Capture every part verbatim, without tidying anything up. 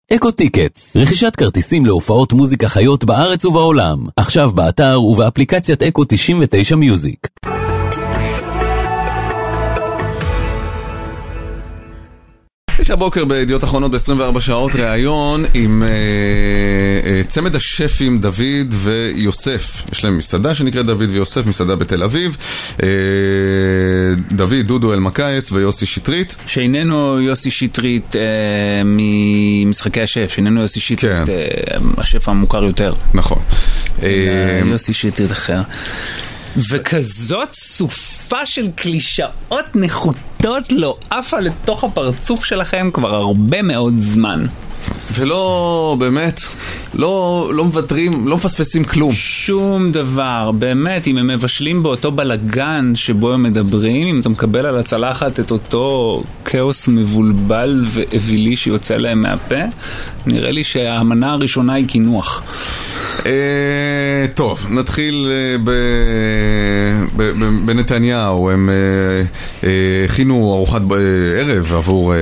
אקו טיקטס, רכישת כרטיסים להופעות מוזיקה חיות בארץ ובעולם. עכשיו באתר ובאפליקציית אקו תשעים ותשע מיוזיק. יש הבוקר בידיעות אחרונות ב-עשרים וארבע שעות ראיון עם אה, אה, צמד השפים דוד ויוסף. יש להם מסעדה שנקראת דוד ויוסף, מסעדה בתל אביב. אה, דוד דודו אלמקייס ויוסי שטרית. שאיננו יוסי שטרית אה, ממשחקי השף, שאיננו יוסי שטרית כן. אה, השף המוכר יותר. נכון. אה, יוסי שטרית אחר. וכזאת סופה של קלישאות נחותות לא עפה לתוך הפרצוף שלכם כבר הרבה מאוד זמן. ולא, באמת, לא, לא מוותרים, לא מפספסים כלום. שום דבר, באמת, אם הם מבשלים באותו בלגן שבו הם מדברים, אם אתה מקבל על הצלחת את אותו כאוס מבולבל ואווילי שיוצא להם מהפה, נראה לי שהמנה הראשונה היא כינוח. טוב, נתחיל בנתניהו. הם הכינו ארוחת ערב עבור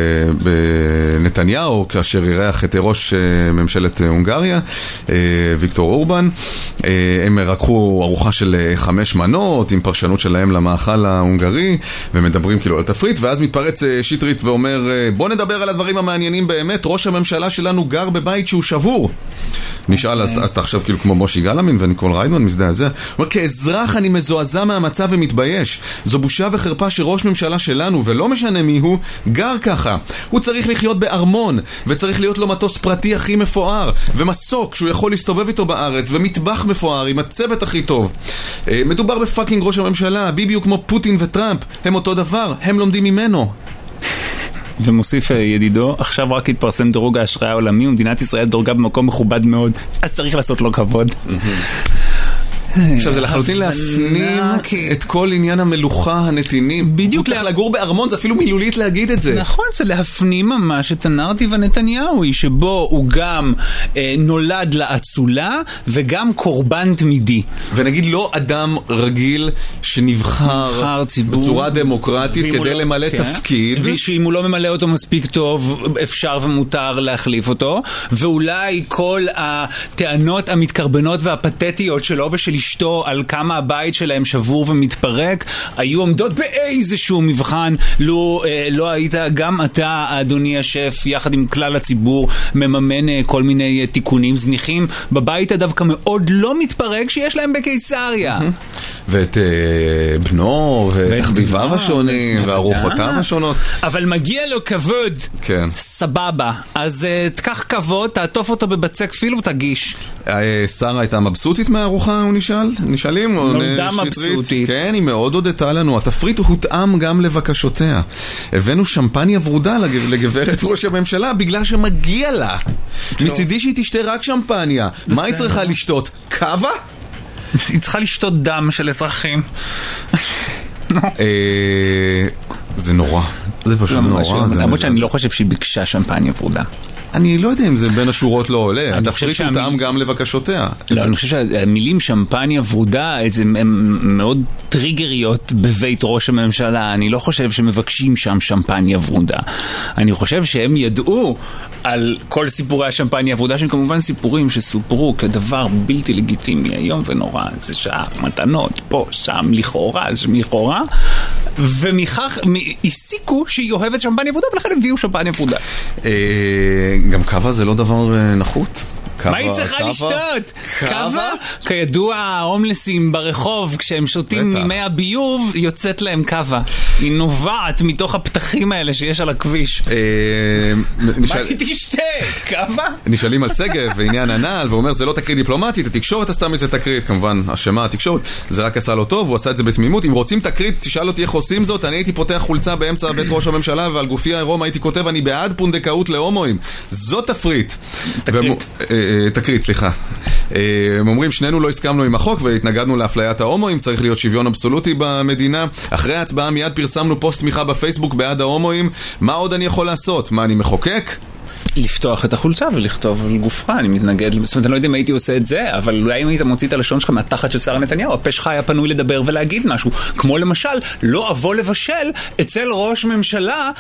בנתניהו כאשר אירח את ראש ממשלת הונגריה ויקטור אורבן. הם רקחו ארוחה של חמש מנות עם פרשנות שלהם למאכל ההונגרי ומדברים כאילו על תפריט, ואז מתפרץ שטרית ואומר בוא נדבר על הדברים המעניינים באמת. ראש הממשלה שלנו גר בבית שהוא שבור. נשאל, אז, אז אתה עכשיו כאילו כמו מושי גלמין וניקול ריידמן מזדעזע. הוא אומר, כאזרח אני מזועזע מהמצב ומתבייש. זו בושה וחרפה שראש ממשלה שלנו, ולא משנה מי הוא, גר ככה. הוא צריך לחיות בארמון, וצריך להיות לו מטוס פרטי הכי מפואר, ומסוק שהוא יכול להסתובב איתו בארץ, ומטבח מפואר עם הצוות הכי טוב. מדובר בפאקינג ראש הממשלה, ביבי הוא כמו פוטין וטראמפ, הם אותו דבר, הם לומדים ממנו. ומוסיף ידידו, עכשיו רק התפרסם דירוג האשראי העולמי ומדינת ישראל דורגה במקום מכובד מאוד, אז צריך לעשות לו כבוד. עכשיו זה לחלוטין להפנים את כל עניין המלוכה, הנתינים. בדיוק. הוא צריך לגור בארמון, זה אפילו מילולית להגיד את זה. נכון, זה להפנים ממש את הנרטיב הנתניהוי, שבו הוא גם אה, נולד לאצולה וגם קורבן תמידי. ונגיד לא אדם רגיל שנבחר בצורה דמוקרטית כדי לא, למלא כן. תפקיד. ושאם הוא לא ממלא אותו מספיק טוב, אפשר ומותר להחליף אותו. ואולי כל הטענות המתקרבנות והפתטיות שלו ושל אשתו על כמה הבית שלהם שבור ומתפרק היו עומדות באיזשהו מבחן. לא, לא היית גם אתה, אדוני השף, יחד עם כלל הציבור מממן כל מיני תיקונים זניחים בבית הדווקא מאוד לא מתפרק שיש להם בקיסריה. ואת בנו ותחביביו השונים וארוחותיו השונות. אבל מגיע לו כבוד. כן. סבבה. אז תקח כבוד, תעטוף אותו בבצק פיל ותגיש. שרה הייתה מבסוטית מהארוחה, הוא נשאל? נשאלים? נולדה מבסוטית. כן, היא מאוד הודתה לנו. התפריט הותאם גם לבקשותיה. הבאנו שמפניה ורודה לגברת ראש הממשלה בגלל שמגיע לה. מצידי שהיא תשתה רק שמפניה. מה היא צריכה לשתות? קווה? היא צריכה לשתות דם של אזרחים. זה נורא. זה פשוט נורא. למרות שאני לא חושב שהיא ביקשה שמפניה ורודה. אני לא יודע אם זה בין השורות לא עולה. התפריט הוא טעם גם לבקשותיה. לא, אני חושב שהמילים שמפניה ורודה הן מאוד טריגריות בבית ראש הממשלה. אני לא חושב שמבקשים שם שמפניה ורודה. אני חושב שהם ידעו על כל סיפורי השמפניה ורודה, שהם כמובן סיפורים שסופרו כדבר בלתי לגיטימי היום ונורא. זה שעה, מתנות, פה, שם, לכאורה, לכאורה. ומכך הסיקו שהיא אוהבת שמפניה ורודה, ולכן הביאו שמפניה ורודה. גם קווה זה לא דבר נחות. מה היא צריכה לשתות? קווה? כידוע, ההומלסים ברחוב, כשהם שותים ממי הביוב, יוצאת להם קווה. היא נובעת מתוך הפתחים האלה שיש על הכביש. מה היא תשתה? קווה? נשאלים על סגב ועניין הנעל, ואומר, זה לא תקרית דיפלומטית, התקשורת עשתה מזה תקרית, כמובן, אשמה התקשורת, זה רק עשה לו טוב, הוא עשה את זה בתמימות. אם רוצים תקרית, תשאל אותי איך עושים זאת, אני הייתי פותח חולצה באמצע בית ראש הממשלה, ועל גופי העירום הייתי כותב, אני בעד פונדקאות להומואים. זאת תפריט. תקרית. תקרית, סליחה. הם אומרים, שנינו לא הסכמנו עם החוק והתנגדנו לאפליית ההומואים, צריך להיות שוויון אבסולוטי במדינה. אחרי ההצבעה מיד פרסמנו פוסט תמיכה בפייסבוק בעד ההומואים. מה עוד אני יכול לעשות? מה, אני מחוקק? לפתוח את החולצה ולכתוב על גופך, אני מתנגד, זאת אומרת, אני לא יודע אם הייתי עושה את זה, אבל אולי אם היית מוציא את הלשון שלך מהתחת של שרה נתניהו, הפה שלך היה פנוי לדבר ולהגיד משהו, כמו למשל, לא אבוא לבשל אצל ראש ממשלה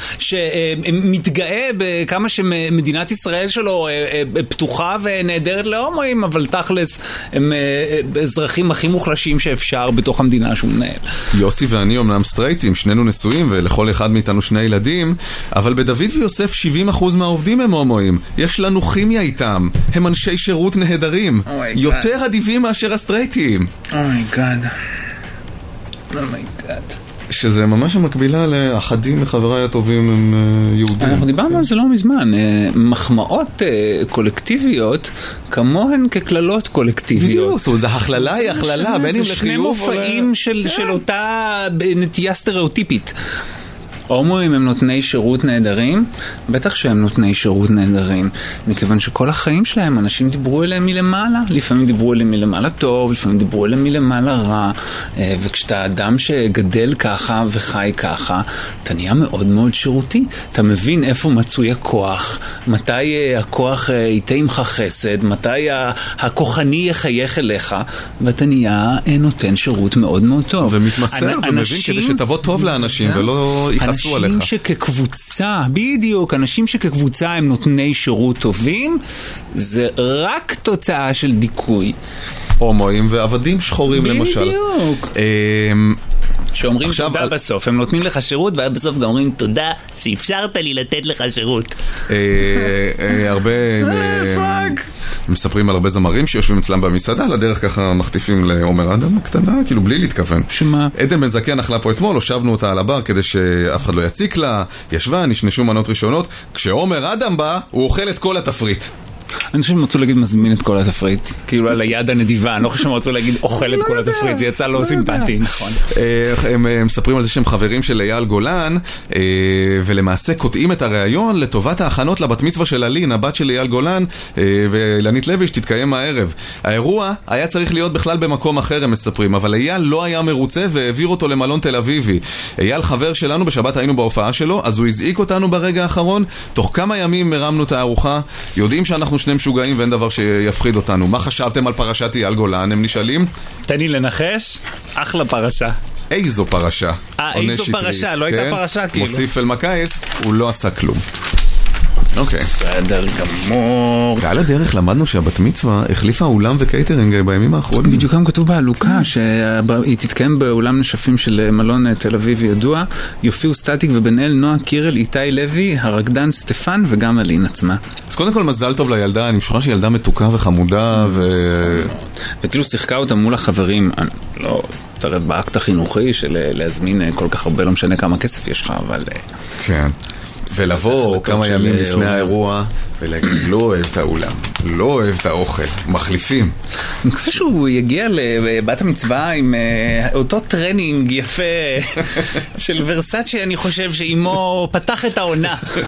שמתגאה בכמה שמדינת ישראל שלו פתוחה ונהדרת להומואים, אבל תכלס הם אזרחים הכי מוחלשים שאפשר בתוך המדינה שהוא מנהל. יוסי ואני אומנם סטרייטים, שנינו נשואים ולכל אחד מאיתנו שני ילדים, אבל בדוד ויוסף שבעים אחוז מהעובדים הם הומואים. יש לנו כימיה איתם. הם אנשי שירות נהדרים. Oh יותר אדיבים מאשר הסטרייטים. אומייגאד. אומייגאד. שזה ממש המקבילה לאחדים מחבריי הטובים הם יהודים. אנחנו דיברנו על זה לא מזמן. מחמאות קולקטיביות כמוהן ככללות קולקטיביות. בדיוק, זה הכללה היא הכללה, בין אם זה לחיוב שני מופעים של אותה נטייה סטריאוטיפית. הומואים הם נותני שירות נהדרים, בטח שהם נותני שירות נהדרים, מכיוון שכל החיים שלהם אנשים דיברו אליהם מלמעלה, לפעמים דיברו אליהם מלמעלה טוב, לפעמים דיברו אליהם מלמעלה רע, וכשאתה אדם שגדל ככה וחי ככה, אתה נהיה מאוד מאוד שירותי, אתה מבין איפה מצוי הכוח, מתי הכוח ייתה עמך חסד, מתי הכוחני יחייך אליך, ואתה נהיה נותן שירות מאוד מאוד טוב. ומתמסר ומבין כדי שתבוא טוב לאנשים ולא יחסו אנשים שכקבוצה, בדיוק, אנשים שכקבוצה הם נותני שירות טובים, זה רק תוצאה של דיכוי. הומואים ועבדים שחורים למשל. בדיוק. שאומרים תודה בסוף, הם נותנים לך שירות ועד בסוף גם אומרים תודה שאפשרת לי לתת לך שירות. הרבה מספרים על הרבה זמרים שיושבים אצלם במסעדה, לדרך ככה מחטיפים לעומר אדם הקטנה, כאילו בלי להתכוון. שמה? עדן בן זקן אכלה פה אתמול, הושבנו אותה על הבר כדי שאף אחד לא יציק לה, ישבה, נשנשו מנות ראשונות, כשעומר אדם בא, הוא אוכל את כל התפריט. אני חושב שהם רצו להגיד מזמין את כל התפריט, כאילו על היד הנדיבה, אני לא חושב שהם רצו להגיד אוכל את כל התפריט, זה יצא לא סימפטי, נכון. הם מספרים על זה שהם חברים של אייל גולן, ולמעשה קוטעים את הרעיון לטובת ההכנות לבת מצווה של אלין, הבת של אייל גולן, ואילנית לוי שתתקיים הערב. האירוע היה צריך להיות בכלל במקום אחר, הם מספרים, אבל אייל לא היה מרוצה והעביר אותו למלון תל אביבי. אייל חבר שלנו, בשבת היינו בהופעה שלו, אז הוא הזעיק אותנו ברגע האחרון, תוך כמה ימים מרמנו את הארוחה, יודעים שאנחנו שני משוגעים ואין דבר שיפחיד אותנו. מה חשבתם על פרשת אייל גולן? הם נשאלים. תן לי לנחש, אחלה פרשה. איזו פרשה. אה, איזו פרשה, לא הייתה פרשה כאילו. מוסיף אל מקייס, הוא לא עשה כלום. אוקיי. בסדר גמור. ועל הדרך למדנו שהבת מצווה החליפה אולם וקייטרינג בימים האחרונים. בדיוק גם כתוב בהלוקה שהיא תתקיים באולם נשפים של מלון תל אביב ידוע, יופיעו סטטיק ובן אל, נועה קירל, איתי לוי, הרקדן סטפן וגם אלין עצמה. אז קודם כל מזל טוב לילדה, אני משוכנע שהיא ילדה מתוקה וחמודה ו... וכאילו שיחקה אותה מול החברים, לא תרד באקט החינוכי של להזמין כל כך הרבה, לא משנה כמה כסף יש לך, אבל... כן. ולבוא כמה ימים לפני האירוע ולהגיד, לא אוהב את האולם, לא אוהב את האוכל, מחליפים. אני מקווה שהוא יגיע לבת המצווה עם אותו טרנינג יפה של ורסאצ'ה, אני חושב שאימו פתח את העונה.